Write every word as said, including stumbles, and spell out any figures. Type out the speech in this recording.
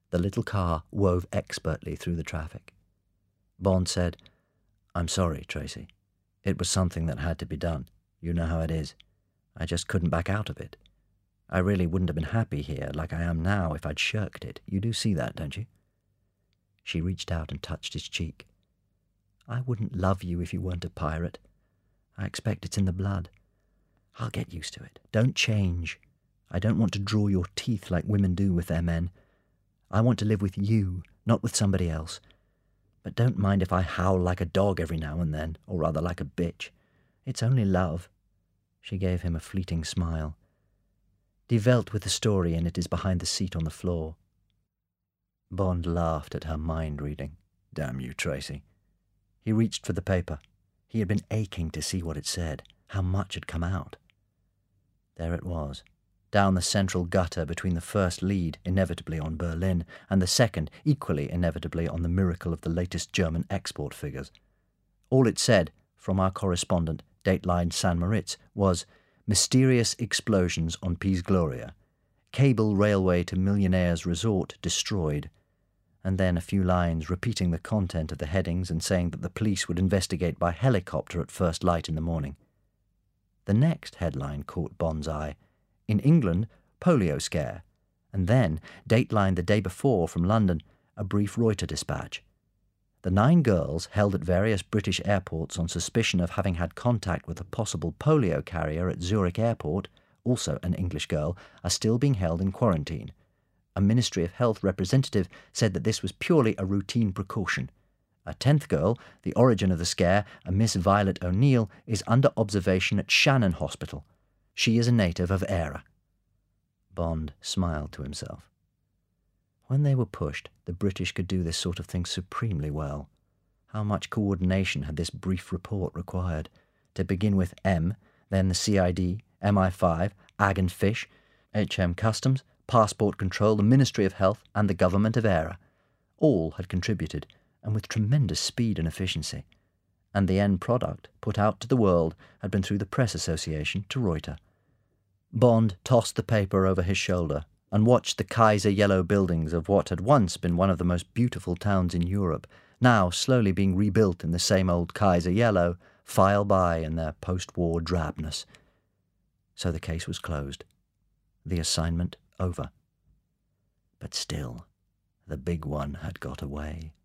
The little car wove expertly through the traffic. Bond said, "I'm sorry, Tracy. It was something that had to be done. You know how it is. I just couldn't back out of it. I really wouldn't have been happy here like I am now if I'd shirked it. You do see that, don't you?" She reached out and touched his cheek. "I wouldn't love you if you weren't a pirate. I expect it's in the blood. I'll get used to it. Don't change. I don't want to draw your teeth like women do with their men. I want to live with you, not with somebody else. But don't mind if I howl like a dog every now and then, or rather like a bitch. It's only love." She gave him a fleeting smile. "Die Welt with the story in it is behind the seat on the floor." Bond laughed at her mind-reading. Damn you, Tracy. He reached for the paper. He had been aching to see what it said, how much had come out. There it was, down the central gutter between the first lead, inevitably on Berlin, and the second, equally inevitably on the miracle of the latest German export figures. All it said, from our correspondent, Dateline San Moritz, was "Mysterious explosions on Piz Gloria. Cable railway to millionaire's resort destroyed." And then a few lines repeating the content of the headings and saying that the police would investigate by helicopter at first light in the morning. The next headline caught Bond's eye. In England, polio scare. And then, Dateline the day before from London, a brief Reuters dispatch. The nine girls held at various British airports on suspicion of having had contact with a possible polio carrier at Zurich Airport, also an English girl, are still being held in quarantine. A Ministry of Health representative said that this was purely a routine precaution. A tenth girl, the origin of the scare, a Miss Violet O'Neill, is under observation at Shannon Hospital. She is a native of Eire. Bond smiled to himself. When they were pushed, the British could do this sort of thing supremely well. How much coordination had this brief report required? To begin with M, then the C I D, M I five, Ag and Fish, H M Customs, Passport Control, the Ministry of Health, and the Government of Eire. All had contributed, and with tremendous speed and efficiency. And the end product, put out to the world, had been through the Press Association to Reuters. Bond tossed the paper over his shoulder and watched the Kaiser yellow buildings of what had once been one of the most beautiful towns in Europe, now slowly being rebuilt in the same old Kaiser yellow, file by in their post-war drabness. So the case was closed. The assignment over. But still, the big one had got away.